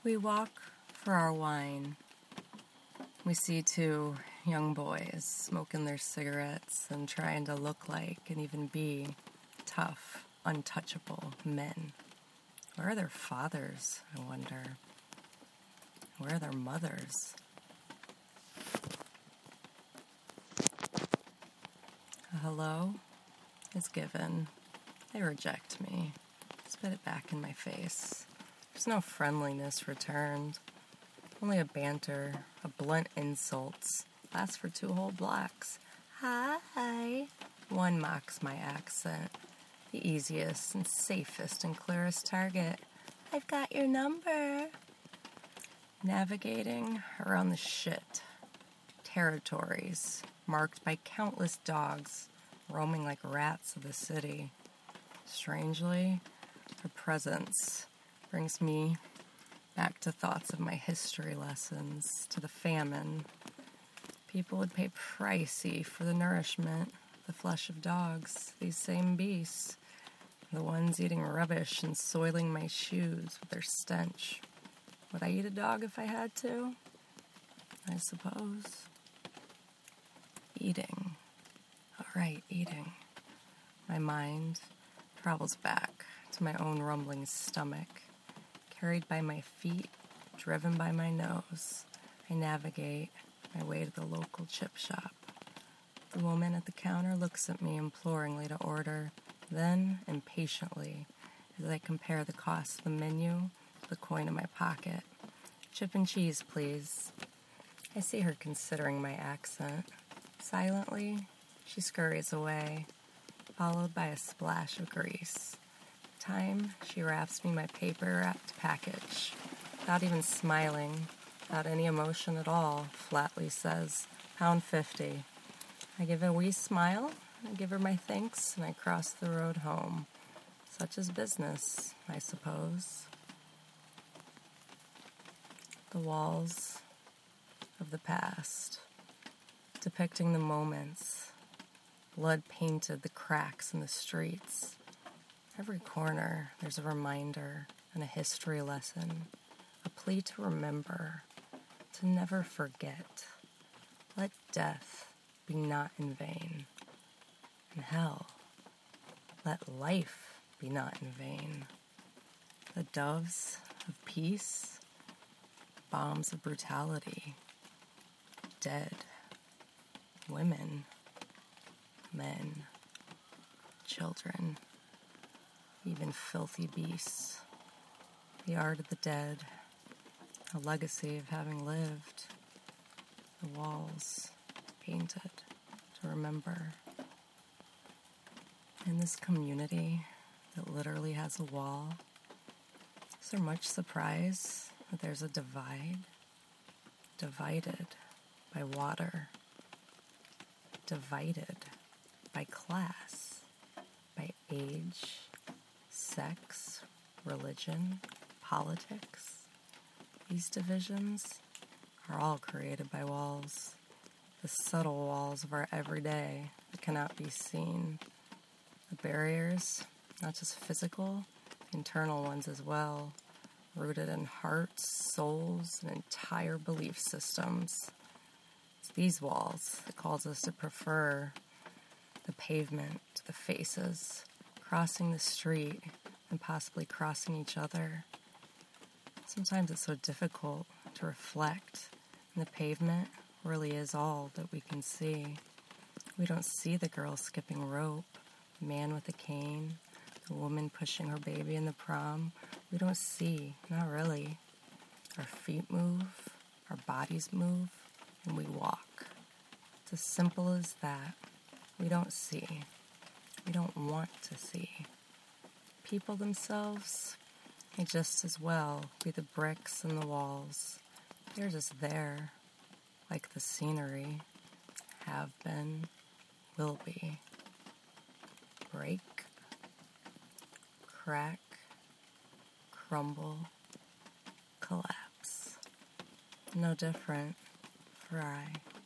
We walk for our wine. We see two young boys smoking their cigarettes and trying to look like and even be tough, untouchable men. Where are their fathers, I wonder? Where are their mothers? A hello is given. They reject me. Spit it back in my face. There's no friendliness returned. Only a banter, a blunt insults. Lasts for 2 whole blocks. Hi. One mocks my accent. The easiest and safest and clearest target. I've got your number. Navigating around the shit. Territories marked by countless dogs roaming like rats of the city. Strangely, her presence brings me back to thoughts of my history lessons, to the famine. People would pay pricey for the nourishment, the flesh of dogs, these same beasts, the ones eating rubbish and soiling my shoes with their stench. Would I eat a dog if I had to? I suppose. Eating. All right, eating. My mind travels back to my own rumbling stomach. Carried by my feet, driven by my nose, I navigate my way to the local chip shop. The woman at the counter looks at me imploringly to order, then impatiently, as I compare the cost of the menu to the coin in my pocket. Chip and cheese, please. I see her considering my accent. Silently, she scurries away, followed by a splash of grease. Time, she wraps me my paper-wrapped package. Without even smiling, without any emotion at all, flatly says, £1.50. I give a wee smile, I give her my thanks, and I cross the road home. Such is business, I suppose. The walls of the past, depicting the moments, blood painted the cracks in the streets. Every corner, there's a reminder and a history lesson, a plea to remember, to never forget. Let death be not in vain, and hell, let life be not in vain. The doves of peace, bombs of brutality, dead, women, men, children, even filthy beasts, the art of the dead, a legacy of having lived, the walls painted to remember. In this community that literally has a wall, is there much surprise that there's a divide? Divided by water, divided by class, by age, sex, religion, politics. These divisions are all created by walls, the subtle walls of our everyday that cannot be seen. The barriers, not just physical, internal ones as well, rooted in hearts, souls, and entire belief systems. It's these walls that cause us to prefer the pavement to the faces, crossing the street, and possibly crossing each other. Sometimes it's so difficult to reflect, and the pavement really is all that we can see. We don't see the girl skipping rope, the man with a cane, the woman pushing her baby in the prom. We don't see, not really. Our feet move, our bodies move, and we walk. It's as simple as that. We don't see. We don't want to see. People themselves may just as well be the bricks and the walls. They're just there, like the scenery, have been, will be. Break, crack, crumble, collapse. No different for I.